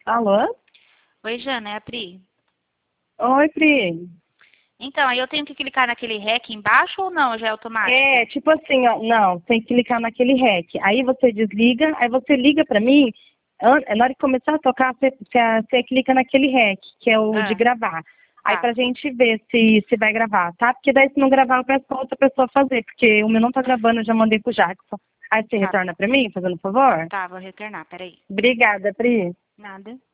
Alô? Oi, Jana, é a Pri. Oi, Pri. Então, aí eu tenho que clicar naquele REC embaixo ou não? Já é automático? É, tipo assim, ó, não, tem que clicar naquele REC. Aí você desliga, aí você liga pra mim, na hora de começar a tocar, você clica naquele REC, que é o de Ah, gravar. Aí tá. pra gente ver se vai gravar, tá? Porque daí se não gravar, eu peço pra outra pessoa fazer, porque o meu não tá gravando, eu já mandei pro Jackson. Aí você Tá, retorna pra mim, fazendo favor? tá, vou retornar, peraí. Obrigada, Pri. Nada.